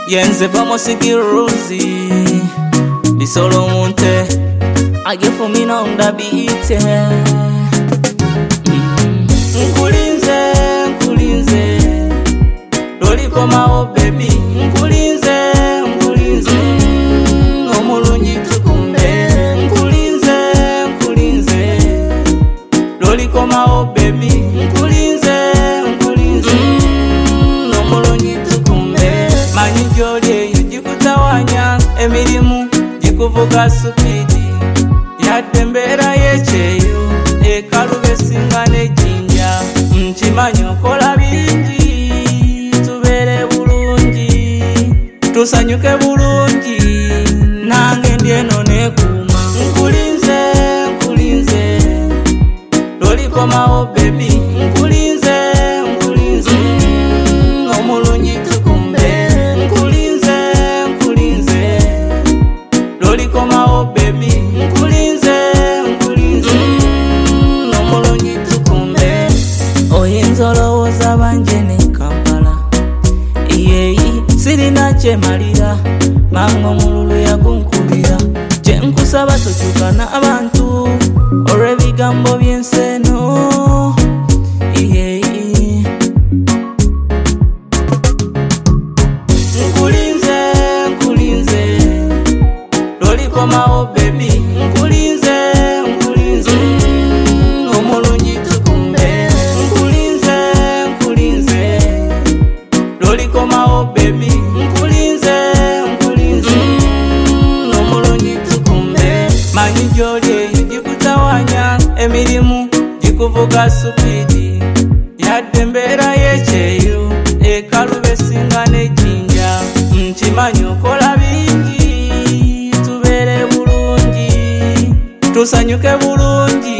yenze pamusigiruzi bisolo munte agefumina undabiyite nkulinze lolikomawo baby nkulinze omulungi tukumbe nkulinze lolikomawo baby nkulinze omulungi tukumbe manyi gyoli eyo gikutawanya emirimu gikuvuga supidi yadde embeera y'ekyeyo ekaluba esinga n'ejjinja nkimanyi okola bingi tubeere bulungi tusanyuke bulungi nange ndi eno neekuuma nkulinze lolikomawo baby nkulinze omulungi tukumbe nkulinze lolikomawo baby nkulinze omulungi tukumbe oyinza olowooza banje ne Kampala yeeyi sirina kyemalira mama omululu yagunkubira kyenkusaba tokyuka n'abantu olw'ebigambo by'ensi eno yeeyi nkulinze lolikomawo baby nkulinze omulungi tukumbe nkulinze lolikomawo baby nkulinze omulungi tukumbe manyi gyoli eyo gikutawanya emirimu gikuvuga supidi yadde embeera y'ekyeyo ekaluba esinga n'ejjinja nkimanyi okola bingi tubeere bulungi tusanyuke bulungi